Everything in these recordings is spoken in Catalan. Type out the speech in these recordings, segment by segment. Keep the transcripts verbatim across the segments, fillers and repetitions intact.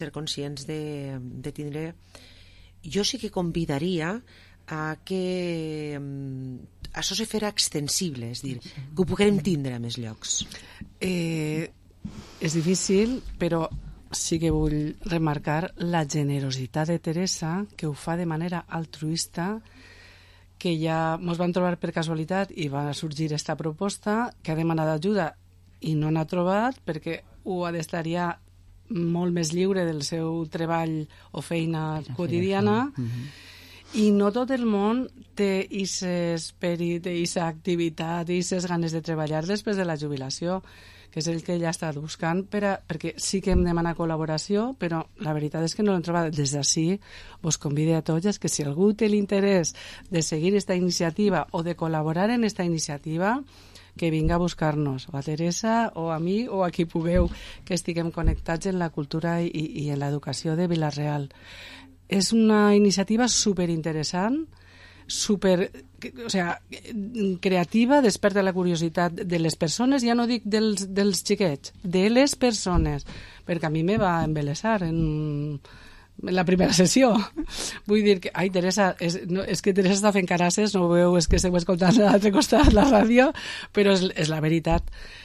ser conscients de, de tindre... Jo sí que convidaria a que um, això se farà extensible, és dir, que ho puguem tindre a més llocs. Eh, és difícil, però sí que vull remarcar la generositat de Teresa, que ho fa de manera altruista, que ja ens van trobar per casualitat i va sorgir aquesta proposta, que ha demanat ajuda i no n'ha trobat perquè ho ha d'estar ja molt més lliure del seu treball o feina quotidiana. Uh-huh. I no tot el món té aquest esperit, aquesta activitat, aquestes ganes de treballar després de la jubilació, que és el que ella està buscant, per a, perquè sí que hem demanat col·laboració, però la veritat és que no l'hem trobat. Des d'ací vos convido a tots que si algú té l'interès de seguir aquesta iniciativa o de col·laborar en aquesta iniciativa, que vinga a buscar-nos, o a Teresa, o a mi, o a qui pugueu, que estiguem connectats en la cultura i, i en l'educació de Vila-real. És una iniciativa superinteressant, super, o sea, creativa, desperta la curiositat de les persones, ja no dic dels, dels xiquets, de les persones, perquè a mi me va embelesar en... en la primera sessió. Vull dir que, ai, Teresa, és, no, és que Teresa està fent carasses, no ho veu, és que esteu escoltant a l'altre costat la ràdio, però és, és la veritat.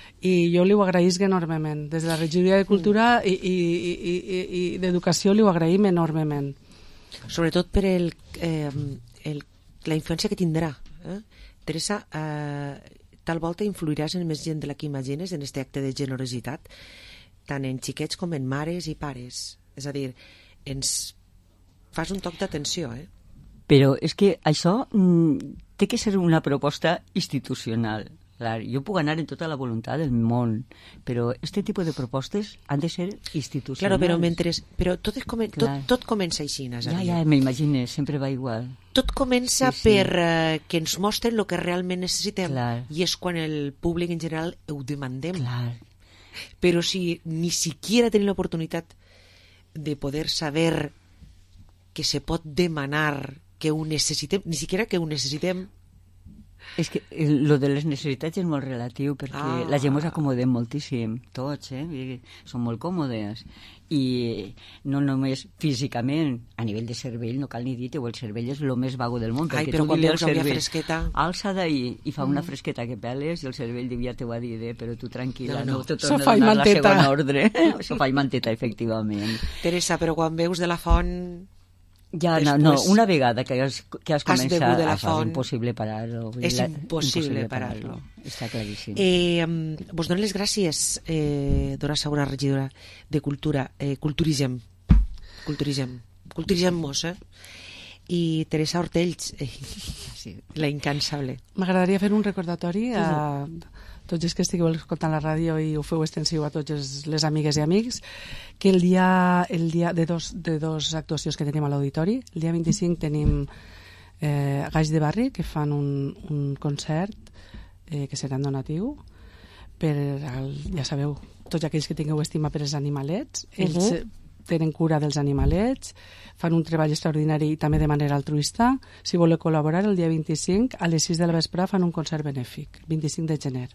I jo li ho agraïsc enormement. Des de la regidoria de Cultura i, i, i, i, i d'Educació li ho agraïm enormement. Sobretot per el, eh, el, la influència que tindrà. Eh? Teresa, eh, tal volta influiràs en més gent de la que imagines en aquest acte de generositat, tant en xiquets com en mares i pares. És a dir, ens fas un toc d'atenció, eh? Però és que això mm, té que ser una proposta institucional. Clar, jo puc anar en tota la voluntat del món, però aquest tipus de propostes han de ser institucionals. Claro, però, mentre, però tot, és come, tot, tot comença així, Ja, ja, m'imagino, sempre va igual. Tot comença sí, sí. per uh, que ens mostren el que realment necessitem. Clar. I és quan el públic en general ho demandem. Clar. Però si ni siquiera tenim l'oportunitat de poder saber que se pot demanar que ho necessitem, ni siquiera que ho necessitem. És que lo de les necessitats és molt relatiu, perquè ah. la gent ens acomodem moltíssim, tots, eh? Són molt còmodes. I no només físicament, a nivell de cervell, no cal ni dir-te, el cervell és el més vago del món. Ai, però quan veus una fresqueta... Alça d'ahir i fa una fresqueta que peles i el cervell diu, ja t'ho ha dit, eh? Però tu tranquil·la, no, no. no te torna a donar la segona ordre. Sofà i manteta, efectivament. Teresa, però quan veus de la font... Ja, no, no, una vegada que has, que has, has començat, això font, és impossible parar-lo. És la, impossible, impossible parar-lo. Parar Està claríssim. Eh, vos dono les gràcies, eh, Dora Saura, regidora de Cultura, eh, Culturism. Culturism. Culturism-mos, eh? I Teresa Hortells, eh, sí, la incansable. M'agradaria fer un recordatori a... Uh-huh. tots els que estigueu escoltant la ràdio i ho feu extensiu a totes les amigues i amics, que el dia, el dia de, dos, de dos actuacions que tenim a l'auditori, el dia vint-i-cinc tenim eh, Gaix de Barri, que fan un, un concert eh, que serà en donatiu, per, el, ja sabeu, tots aquells que tingueu estima per els animalets, ells uh-huh. tenen cura dels animalets, fan un treball extraordinari també de manera altruista. Si voleu col·laborar, el dia vint-i-cinc a les sis de la vespre fan un concert benèfic, vint-i-cinc de gener.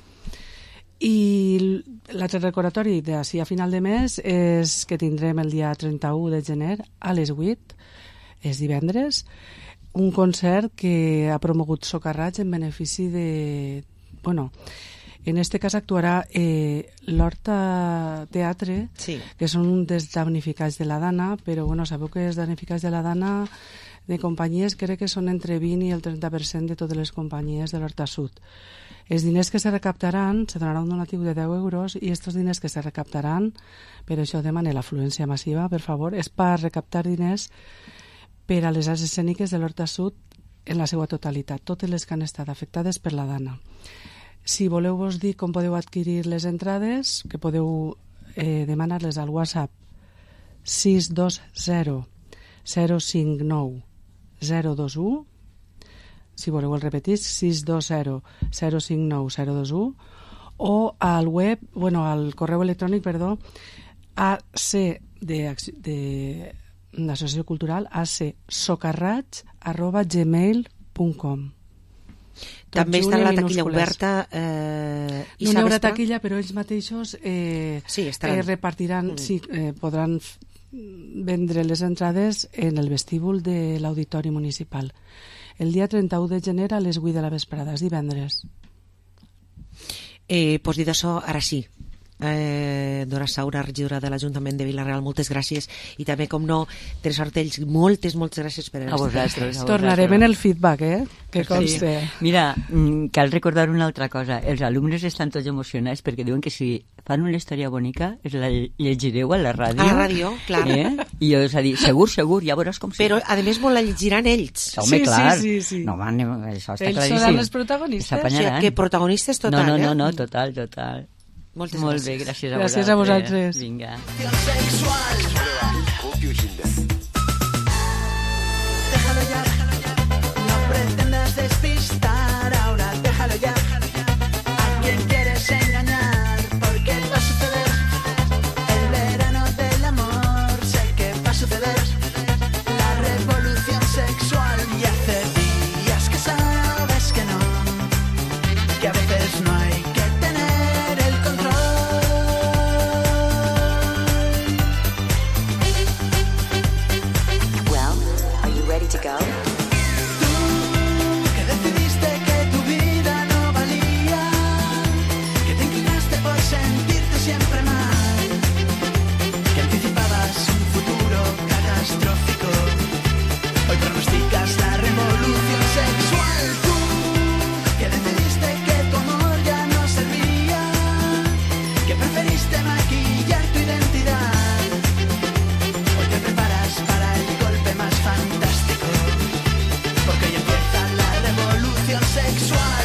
I l'altre recordatori d'ací a final de mes és que tindrem el dia trenta-u de gener a les vuit, és divendres, un concert que ha promogut Socarrats en benefici de... Bueno, en este cas actuarà eh, l'Horta Teatre, sí. que són un dels damnificats de la Dana, però bueno, sabeu que els damnificats de la Dana de companyies crec que són entre vint i el trenta per cent de totes les companyies de l'Horta Sud. Els diners que se recaptaran, se donarà un donatiu de deu euros i aquests diners que se recaptaran, per això demane l'afluència massiva, per favor, és per recaptar diners per a les arts escèniques de l'Horta Sud en la seva totalitat, totes les que han estat afectades per la Dana. Si voleu vos dir com podeu adquirir les entrades, que podeu eh, demanar-les al WhatsApp sis dos zero zero cinc nou zero dos u, si voleu el repetís, sis dos zero zero cinc nou zero dos u, o al web, bueno, al correu electrònic, perdó, ac de, de l'Associació Cultural, acsocarrats arroba gmail punt com. També està la taquilla oberta eh, no hi haurà taquilla, però ells mateixos eh, sí, eh, repartiran, mm. sí, eh, podran vendre les entrades en el vestíbul de l'Auditori Municipal. El dia trenta-u de gener a les vuit de la vesprada, és divendres. Eh, pues dit això, ara sí. Eh, Dora Saura, regidora de l'Ajuntament de Vila-real, moltes gràcies, i també, com no, Teresa Ortells, moltes, moltes gràcies per a vosaltres. Tornarem en el feedback, eh? Que conste. Sí. Mira, cal recordar una altra cosa. Els alumnes estan tots emocionats perquè diuen que si fan una història bonica es la llegireu a la ràdio. A la ràdio, clar. Eh? I jo us ha dit, segur, segur, ja veuràs com sí. Però, a més, molt la llegiran ells. Home, sí, clar. Sí, sí, sí. No, man, això està ells claríssim. seran els protagonistes. O sigui, que protagonistes total, no, no, no, eh? no, total, total. Moltes Molt gràcies. bé, gràcies a gràcies vosaltres. A vosaltres. Vinga. Déjalo ya, no pretendas despistar ahora, déjalo ya. A quien quieres engañar, porque va a suceder. El verano del amor, sé que va a suceder. La revolución sexual, y hace días que sabes que no, que a veces no hay que tener el control. Well, are you ready to go? Tú que decidiste que tu vida no valía, que te inclinaste por sentirte siempre mal, que anticipabas un futuro catastrófico, hoy pronosticas la revolución sexual. Tú que decidiste que tu amor ya no servía, que preferiste maquillar tu identidad, hoy te preparas para el golpe más fantástico, porque hoy empieza la revolución sexual.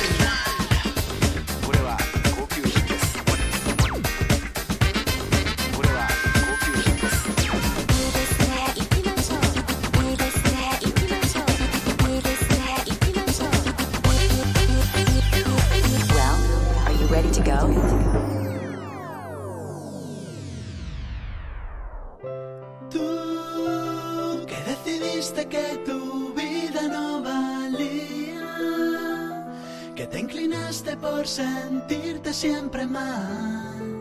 Well, are you ready to go? Tú que decidiste que tu vida no valía, que te inclinaste por sentirte siempre mal,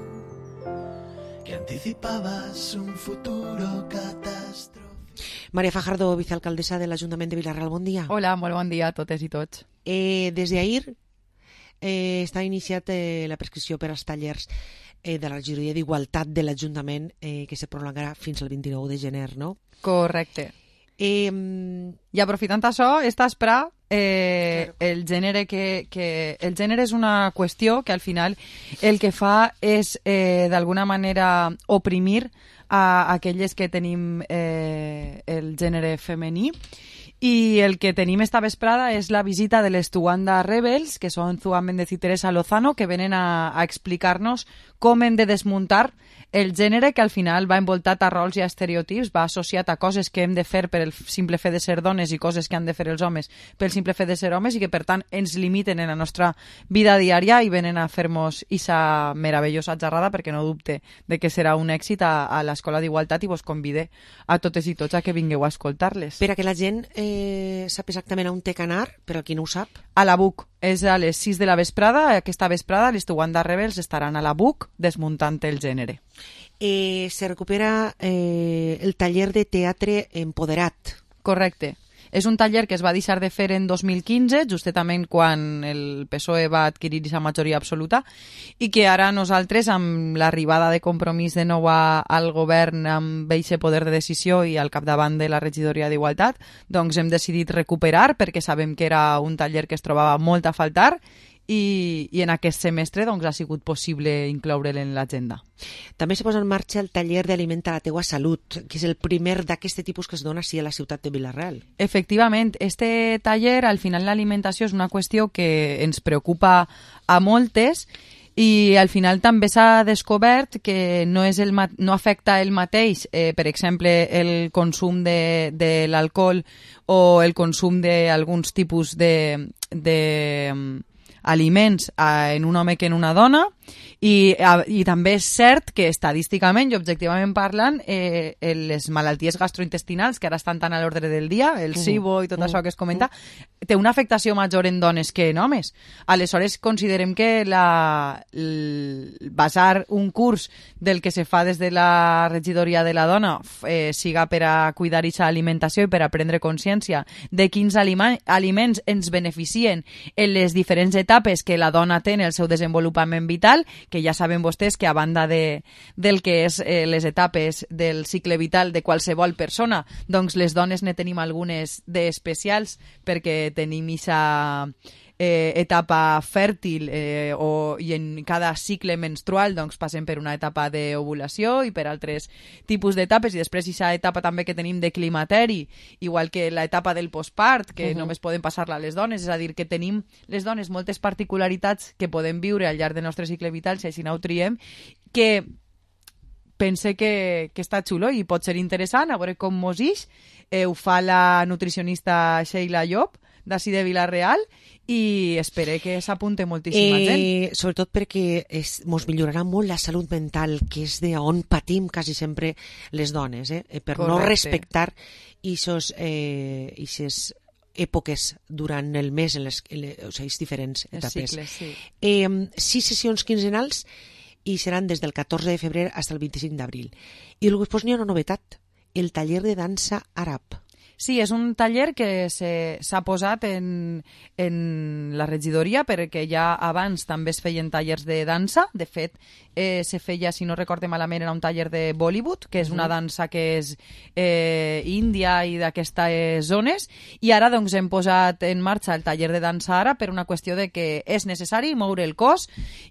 que anticipabas un futuro catastrófico. Maria Fajardo, vicealcaldessa de l'Ajuntament de Vila-real, bon dia. Hola, molt bon dia a totes i tots. Eh, des d'ahir eh, està iniciat eh, la prescripció per als tallers eh, de la regidoria d'Igualtat de l'Ajuntament eh, que se prolongarà fins al vint-i-nou de gener, no? Correcte. Eh, I aprofitant això, està a esperar eh, claro. el gènere que, que... El gènere és una qüestió que al final el que fa és eh, d'alguna manera oprimir a aquelles que tenim eh, el gènere femení. I el que tenim esta vesprada és la visita de les Tuganda Rebels, que són Zuan Méndez i Teresa Lozano, que venen a, a explicar-nos com hem de desmuntar el gènere que al final va envoltat a rols i a estereotips, va associat a coses que hem de fer per el simple fet de ser dones i coses que han de fer els homes pel simple fet de ser homes i que per tant ens limiten en la nostra vida diària i venen a fer-nos esa meravellosa xerrada, perquè no dubte de que serà un èxit a, a l'Escola d'Igualtat, i vos convide a totes i tots a que vingueu a escoltar-les. Per a que la gent eh, sap exactament on té que anar, per a qui no ho sap. A la B U C. És a les sis de la vesprada. Aquesta vesprada les Tuganda Rebels estaran a la B U C desmuntant el gènere. Eh, se recupera eh, el taller de teatre empoderat. Correcte. És un taller que es va deixar de fer en dos mil quinze, justament quan el P S O E va adquirir aquesta majoria absoluta, i que ara nosaltres, amb l'arribada de Compromís de nou a, al govern amb aquest poder de decisió i al capdavant de la regidoria d'Igualtat, doncs hem decidit recuperar, perquè sabem que era un taller que es trobava molt a faltar, i, i en aquest semestre doncs, ha sigut possible incloure'l en l'agenda. També se posa en marxa el taller d'Alimenta la teua salut, que és el primer d'aquest tipus que es dona així a la ciutat de Vila-real. Efectivament, este taller, al final l'alimentació és una qüestió que ens preocupa a moltes, i al final també s'ha descobert que no, és el no afecta el mateix, eh, per exemple, el consum de, de l'alcohol o el consum d'alguns tipus de, de aliments en un home que en una dona, I, i també és cert que estadísticament i objectivament parlant, eh, les malalties gastrointestinals, que ara estan tan a l'ordre del dia, el SIBO i tot uh, això que es comenta, uh. té una afectació major en dones que en homes. Aleshores, considerem que la, l, basar un curs del que se fa des de la regidoria de la dona eh, siga per a cuidar aquesta alimentació i per a prendre consciència de quins alima, aliments ens beneficien en les diferents etapes que la dona té en el seu desenvolupament vital, que ja saben vostès que a banda de, del que és eh, les etapes del cicle vital de qualsevol persona, doncs les dones ne tenim algunes d'especials perquè tenim aquesta eh, etapa fèrtil eh, o, i en cada cicle menstrual doncs passem per una etapa d'ovulació i per altres tipus d'etapes, i després aquesta etapa també que tenim de climateri, igual que l'etapa del postpart, que uh-huh. només poden passar-la les dones, és a dir, que tenim les dones moltes particularitats que podem viure al llarg del nostre cicle vital, si així no ho triem, que pense que, que està xulo i pot ser interessant, a veure com mos ix. Eh, ho fa la nutricionista Sheila Llop, d'ací de Vila-real, i espero que s'apunte moltíssima eh, gent. Sobretot perquè es, mos millorarà molt la salut mental, que és d'on patim quasi sempre les dones, eh? per Correcte. No respectar aquestes eh, èpoques durant el mes, en les, en les, o sigui, diferents etapes. Cicles, sí. eh, sis sessions quinzenals i seran des del catorze de febrer fins al vint-i-cinc d'abril. I després n'hi ha una novetat, el taller de dansa àrab. Sí, és un taller que s'ha posat en, en la regidoria perquè ja abans també es feien tallers de dansa. De fet, eh, se feia, si no recorde malament, era un taller de Bollywood, que és una dansa que és eh, índia i d'aquestes zones, i ara doncs hem posat en marxa el taller de dansa ara per una qüestió de que és necessari moure el cos,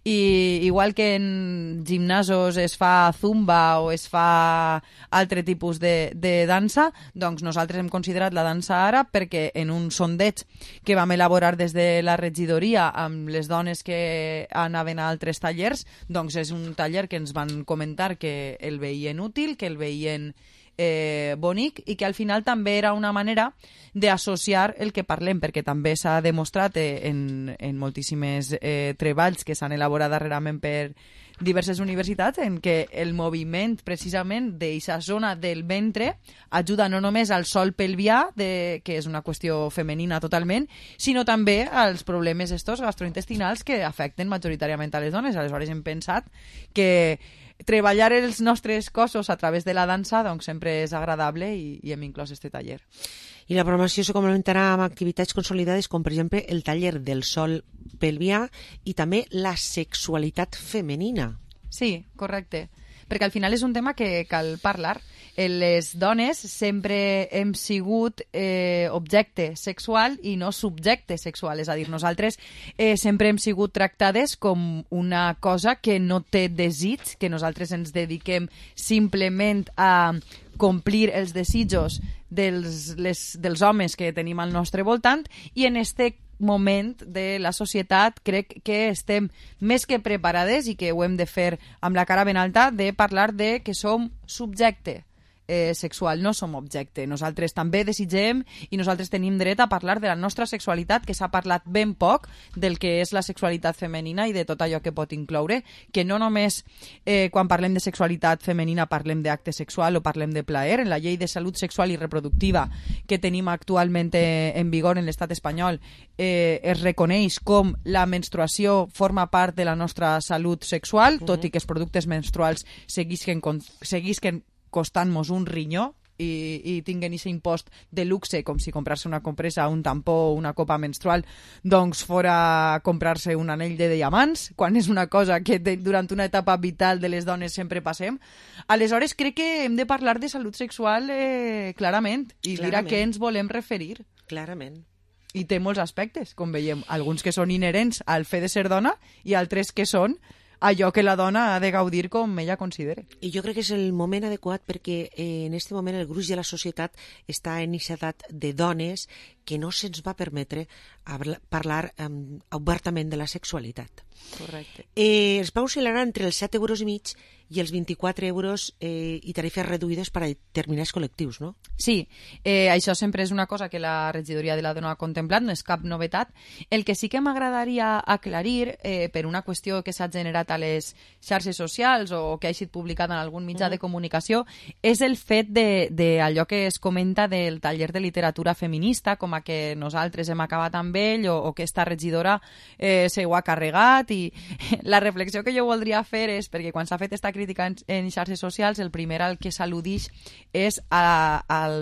i igual que en gimnasos es fa zumba o es fa altre tipus de, de dansa, doncs nosaltres hem considerat la dansa àrab perquè en un sondeig que vam elaborar des de la regidoria amb les dones que anaven a altres tallers, doncs és un taller que ens van comentar que el veien útil, que el veien eh, bonic, i que al final també era una manera d'associar el que parlem, perquè també s'ha demostrat eh, en, en moltíssimes eh, treballs que s'han elaborat darrerament per diverses universitats, en què el moviment precisament d'aquesta zona del ventre ajuda no només al sol pelvià, de, que és una qüestió femenina totalment, sinó també als problemes estos gastrointestinals que afecten majoritàriament a les dones. Aleshores hem pensat que treballar els nostres cossos a través de la dansa doncs sempre és agradable, i, i hem inclòs este taller. I la programació se complementarà amb activitats consolidades com, per exemple, el taller del sol pelvià i també la sexualitat femenina. Sí, correcte. Perquè al final és un tema que cal parlar. Les dones sempre hem sigut eh, objecte sexual i no subjecte sexual. És a dir, nosaltres eh, sempre hem sigut tractades com una cosa que no té desig, que nosaltres ens dediquem simplement a complir els desitjos dels, les, dels homes que tenim al nostre voltant, i en este moment de la societat crec que estem més que preparades, i que ho hem de fer amb la cara ben alta, de parlar de que som subjecte eh, sexual, no som objecte. Nosaltres també desitgem i nosaltres tenim dret a parlar de la nostra sexualitat, que s'ha parlat ben poc del que és la sexualitat femenina i de tot allò que pot incloure, que no només eh, quan parlem de sexualitat femenina parlem d'acte sexual o parlem de plaer. En la llei de salut sexual i reproductiva que tenim actualment en vigor en l'estat espanyol eh, es reconeix com la menstruació forma part de la nostra salut sexual, uh-huh. tot i que els productes menstruals seguisquen, seguisquen costant-nos un rinyó i, i tinguen aquest impost de luxe, com si comprar-se una compresa, un tampó o una copa menstrual doncs fora comprar-se un anell de diamants, quan és una cosa que de, durant una etapa vital de les dones sempre passem. Aleshores crec que hem de parlar de salut sexual eh, clarament i clarament. Dir a què ens volem referir. Clarament. I té molts aspectes, com veiem, alguns que són inherents al fet de ser dona i altres que són allò que la dona ha de gaudir com ella considere. I jo crec que és el moment adequat perquè eh, en aquest moment el gruix de la societat està en aquesta edat de dones que no se'ns va permetre parlar eh, obertament de la sexualitat. Correcte. Eh, els preus oscil·laran entre els set euros i mig i els vint-i-quatre euros eh, i tarifes reduïdes per a determinats col·lectius, no? Sí, eh, això sempre és una cosa que la regidoria de la dona ha contemplat, no és cap novetat. El que sí que m'agradaria aclarir, eh, per una qüestió que s'ha generat a les xarxes socials o que ha estat publicat en algun mitjà mm. de comunicació, és el fet de, de allò que es comenta del taller de literatura feminista, com a que nosaltres hem acabat amb ell o, o que esta regidora eh, se ho ha carregat, i la reflexió que jo voldria fer és, perquè quan s'ha fet esta crítica en, en xarxes socials, el primer al que s'al·ludix és a,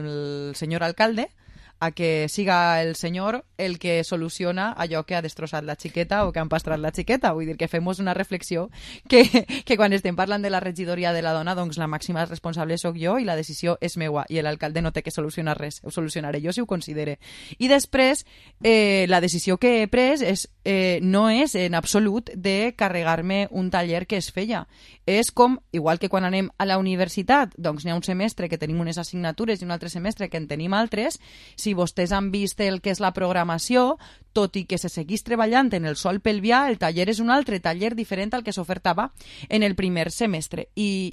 al senyor alcalde, a que siga el senyor el que soluciona allò que ha destrossat la xiqueta o que ha empastrat la xiqueta. Vull dir que fem una reflexió que, que quan estem parlant de la regidoria de la dona, doncs la màxima responsable sóc jo i la decisió és meua, i l'alcalde no té que solucionar res, ho solucionaré jo si ho considere. I després, eh, la decisió que he pres és, eh, no és en absolut de carregar-me un taller que es feia. És com, igual que quan anem a la universitat, doncs n'hi ha un semestre que tenim unes assignatures i un altre semestre que en tenim altres. Si vostès han vist el que és la programació, tot i que se seguís treballant en el sol pelvià, el taller és un altre taller diferent al que s'ofertava en el primer semestre. I,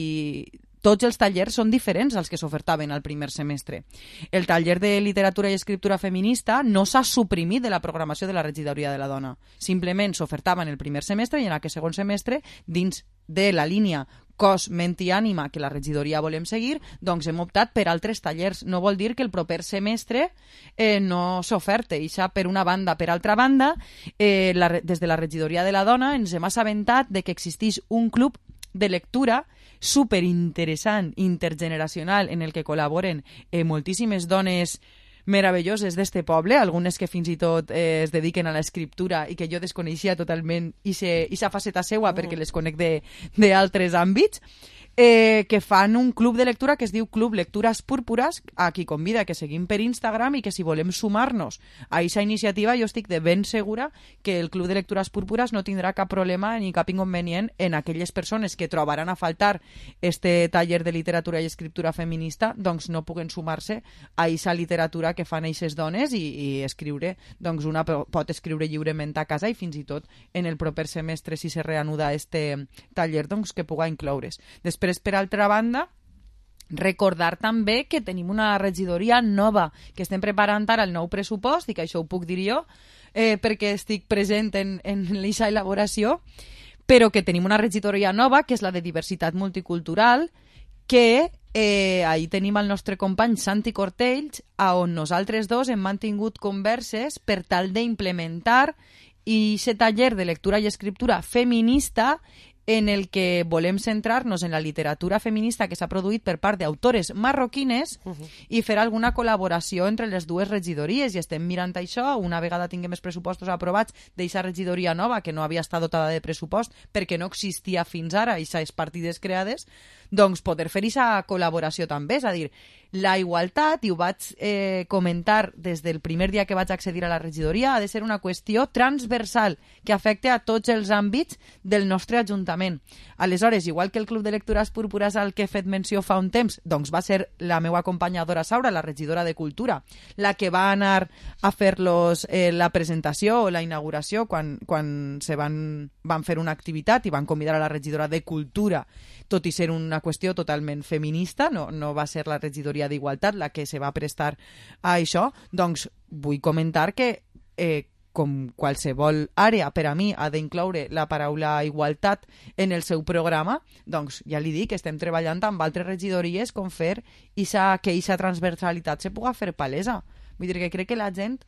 i tots els tallers són diferents als que s'ofertaven al primer semestre. El taller de literatura i escriptura feminista no s'ha suprimit de la programació de la regidoria de la dona. Simplement s'ofertava en el primer semestre i en aquest segon semestre, dins de la línia cos, ment i ànima que la regidoria volem seguir, doncs hem optat per altres tallers. No vol dir que el proper semestre eh, no s'oferte. I això per una banda. Per altra banda, eh, la, des de la regidoria de la dona ens hem assabentat de que existeix un club de lectura superinteressant, intergeneracional, en el que col·laboren eh, moltíssimes dones meravelloses d'este poble, algunes que fins i tot eh, es dediquen a l'escriptura i que jo desconeixia totalment i sa faceta seua mm. perquè les conec d'altres àmbits, eh, que fan un club de lectura que es diu Club Lectures Púrpures, a qui convida que seguim per Instagram i que si volem sumar-nos a aquesta iniciativa jo estic de ben segura que el Club de Lectures Púrpures no tindrà cap problema ni cap inconvenient en aquelles persones que trobaran a faltar este taller de literatura i escriptura feminista, doncs no puguen sumar-se a aquesta literatura que fan eixes dones i, i escriure, doncs una pot escriure lliurement a casa i fins i tot en el proper semestre, si se reanuda este taller, doncs que puga incloure's. Després, per altra banda, recordar també que tenim una regidoria nova, que estem preparant ara el nou pressupost, i que això ho puc dir jo, eh, perquè estic present en, en aquesta elaboració, però que tenim una regidoria nova, que és la de diversitat multicultural, que eh, ahir tenim el nostre company Santi Cortells, on nosaltres dos hem mantingut converses per tal d'implementar i aquest taller de lectura i escriptura feminista en el que volem centrar-nos en la literatura feminista que s'ha produït per part d'autores marroquines uh-huh. i fer alguna col·laboració entre les dues regidories, i estem mirant això una vegada tinguem els pressupostos aprovats d'eixa regidoria nova que no havia estat dotada de pressupost perquè no existia fins ara aquestes partides creades, doncs poder fer aquesta col·laboració també, és a dir, la igualtat, i ho vaig eh, comentar des del primer dia que vaig accedir a la regidoria, ha de ser una qüestió transversal que afecte a tots els àmbits del nostre ajuntament. Aleshores, igual que el Club de Lectures Púrpures al que he fet menció fa un temps, doncs va ser la meva companya Dora Saura, la regidora de Cultura, la que va anar a fer-los eh, la presentació o la inauguració quan, quan se van, van fer una activitat i van convidar a la regidora de Cultura, tot i ser una qüestió totalment feminista, no, no va ser la regidoria d'Igualtat la que se va prestar a això, doncs vull comentar que eh, com qualsevol àrea per a mi ha d'incloure la paraula igualtat en el seu programa, doncs ja li dic que estem treballant amb altres regidories com fer isa, que aquesta transversalitat se puga fer palesa. Vull dir que crec que la gent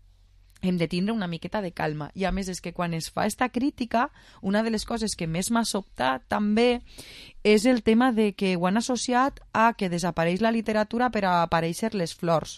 hem de tindre una miqueta de calma, i a més és que quan es fa esta crítica, una de les coses que més m'ha sobtat també és el tema de que ho han associat a que desapareix la literatura per a aparèixer les flors.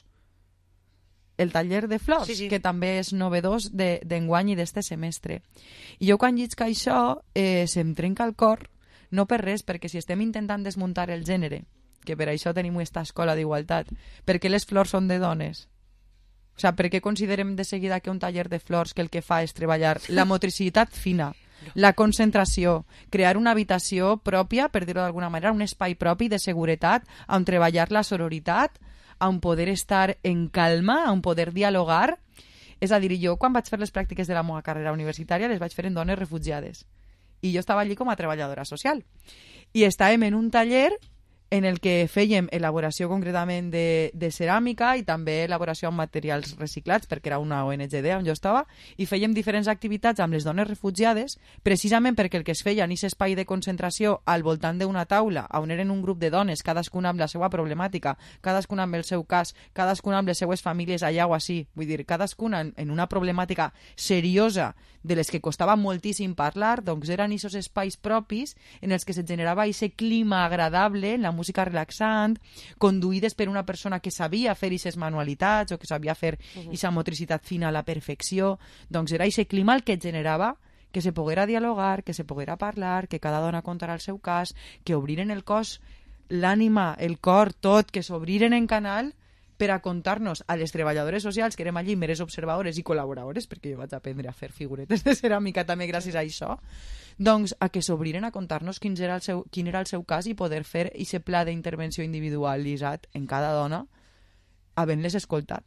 El taller de flors, sí, sí. que també és novedós d'enguany de, i d'este semestre. I jo quan llisc això eh, se'm trenca el cor, no per res, perquè si estem intentant desmuntar el gènere, que per això tenim aquesta escola d'igualtat, perquè les flors són de dones. O sigui, per què considerem de seguida que un taller de flors que el que fa és treballar la motricitat fina, la concentració, crear una habitació pròpia, per dir-ho d'alguna manera, un espai propi de seguretat, on treballar la sororitat, on poder estar en calma, on poder dialogar? És a dir, jo quan vaig fer les pràctiques de la meva carrera universitària les vaig fer en dones refugiades. i jo estava allí com a treballadora social. I estàvem en un taller en el que fèiem elaboració concretament de, de ceràmica i també elaboració amb materials reciclats, perquè era una O N G D on jo estava, i fèiem diferents activitats amb les dones refugiades, precisament perquè el que es feia en aquest espai de concentració al voltant d'una taula, on eren un grup de dones, cadascuna amb la seva problemàtica, cadascuna amb el seu cas, cadascuna amb les seues famílies allà o així, vull dir, cadascuna en, en una problemàtica seriosa de les que costava moltíssim parlar, doncs eren aquests espais propis en els que se generava aquest clima agradable, la música relaxant, conduïdes per una persona que sabia fer aquestes manualitats o que sabia fer aquesta uh-huh. motricitat fina a la perfecció. Doncs era aquest clima el que generava que se poguera dialogar, que se poguera parlar, que cada dona contara el seu cas, que obriren el cos, l'ànima, el cor, tot, que s'obriren en canal per a contar-nos a les treballadores socials, que érem allí meres observadores i col·laboradores, perquè jo vaig aprendre a fer figuretes de ceràmica també gràcies a això, doncs a que s'obriren a contar-nos quin era el seu, quin era el seu cas i poder fer aquest pla d'intervenció individualitzat en cada dona, havent-les escoltat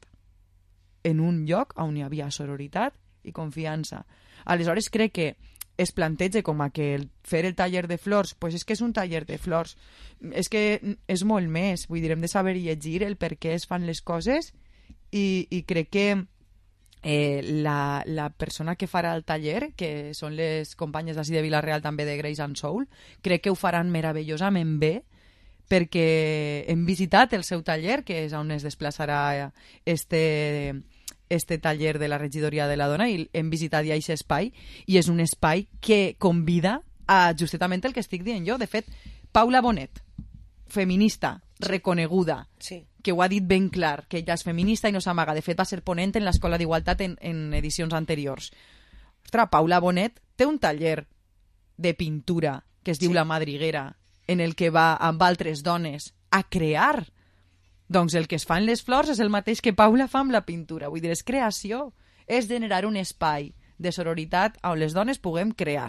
en un lloc on hi havia sororitat i confiança. Aleshores crec que es planteja com a que el, fer el taller de flors, pues és que és un taller de flors, és que és molt més, vull dir, hem de saber llegir el per què es fan les coses i, i crec que eh, la, la persona que farà el taller, que són les companyes d'ací de Vila-real també de Grace and Soul, crec que ho faran meravellosament bé, perquè hem visitat el seu taller, que és on es desplaçarà este... este taller de la regidoria de la dona i hem visitat ja aquest espai i és un espai que convida a justament el que estic dient jo. De fet, Paula Bonet, feminista, reconeguda, sí. que ho ha dit ben clar, que ella és feminista i no s'amaga. De fet, va ser ponent en l'Escola d'Igualtat en, en edicions anteriors. Ostres, Paula Bonet té un taller de pintura que es diu sí. La Madriguera, en el que va amb altres dones a crear. Doncs el que es fa en les flors és el mateix que Paula fa amb la pintura. Vull dir, és creació. És generar un espai de sororitat on les dones puguem crear.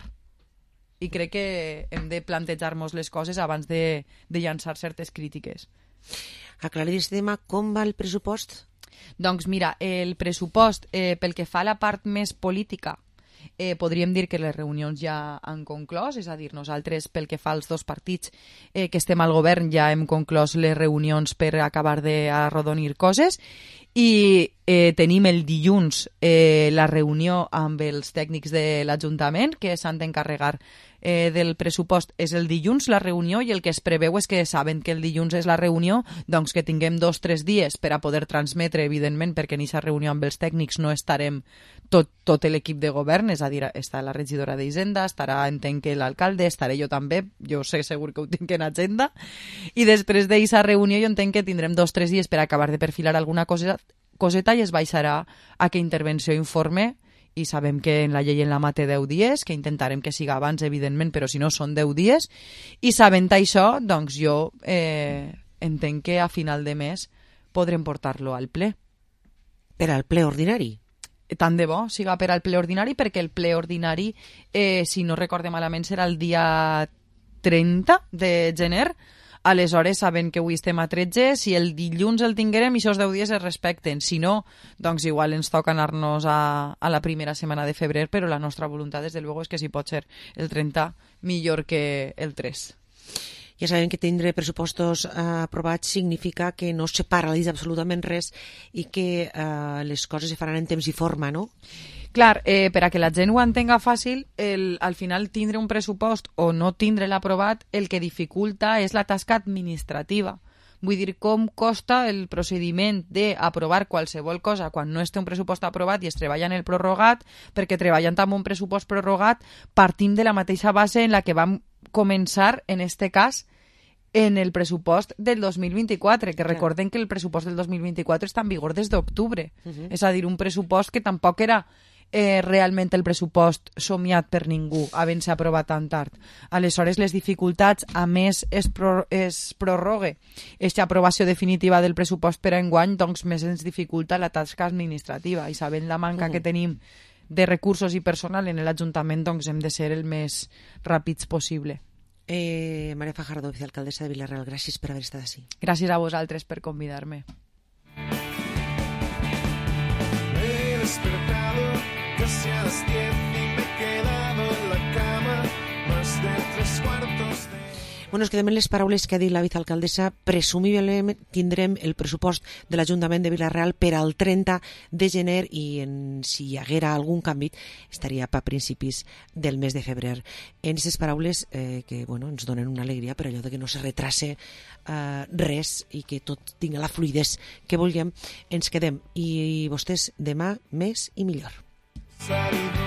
I crec que hem de plantejar-nos les coses abans de, de llançar certes crítiques. Aclarir aquest tema, com va el pressupost? Doncs mira, el pressupost, eh, pel que fa a la part més política, Eh, podríem dir que les reunions ja han conclòs, és a dir, nosaltres pel que fa als dos partits eh, que estem al govern ja hem conclòs les reunions per acabar d'arrodonir coses i eh, tenim el dilluns eh, la reunió amb els tècnics de l'Ajuntament que s'han d'encarregar eh, del pressupost. És el dilluns la reunió i el que es preveu és que saben que el dilluns és la reunió, doncs que tinguem dos o tres dies per a poder transmetre, evidentment, perquè en aquesta reunió amb els tècnics no estarem tot, tot l'equip de govern, és a dir, està la regidora d'Hisenda, estarà, entenc que l'alcalde, estaré jo també, jo sé segur que ho tinc en agenda, i després d'aquesta reunió jo entenc que tindrem dos o tres dies per acabar de perfilar alguna cosa, coseta i es baixarà a que intervenció informe i sabem que en la llei en la mà té deu dies, que intentarem que siga abans, evidentment, però si no són deu dies, i sabent això, doncs jo eh, entenc que a final de mes podrem portar-lo al ple. Per al ple ordinari? Tant de bo siga per al ple ordinari, perquè el ple ordinari, eh, si no recorde malament, serà el dia trenta de gener. Aleshores, sabent que avui estem a tretze, si el dilluns el tinguérem, i aquests deu dies es respecten. Si no, doncs igual ens toca anar-nos a, a la primera setmana de febrer, però la nostra voluntat, des de luego, és que si pot ser el trenta, millor que el tres. Ja sabem que tindre pressupostos eh, aprovats significa que no se paralitza absolutament res i que eh, les coses se faran en temps i forma, no? Clar, eh, per a que la gent ho entenga fàcil, el, al final tindre un pressupost o no tindre-lo aprovat el que dificulta és la tasca administrativa. Vull dir, com costa el procediment d'aprovar qualsevol cosa quan no es té un pressupost aprovat i es treballa en el prorrogat, perquè treballant amb un pressupost prorrogat partim de la mateixa base en la que vam començar, en este cas, en el pressupost del dos mil vint-i-quatre, que recorden que el pressupost del dos mil vint-i-quatre està en vigor des d'octubre. Uh-huh. És a dir, un pressupost que tampoc era eh, realment el pressupost somiat per ningú, havent-se aprovat tan tard. Aleshores, les dificultats, a més, es, pro, es prorrogue aquesta aprovació definitiva del pressupost per a enguany, doncs més ens dificulta la tasca administrativa, i sabent la manca uh-huh. que tenim de recursos i personal en l'Ajuntament, doncs hem de ser el més ràpids possible. Eh, María Fajardo, vicealcaldessa de Vila-real, gràcies per haver estat així. Gràcies a vosaltres per convidar-me. Me he despertado casi a las diez y me he quedado en la cama tres cuartos de... Bueno, es quedem en les paraules que ha dit la vicealcaldessa. Presumiblement tindrem el pressupost de l'Ajuntament de Vila-real per al trenta de gener i en, si hi haguera algun canvi estaria a principis del mes de febrer. En aquestes paraules eh, que bueno, ens donen una alegria per allò de que no se retrase eh, res i que tot tingui la fluidesa que vulguem, ens quedem. I vostès demà més i millor. Salido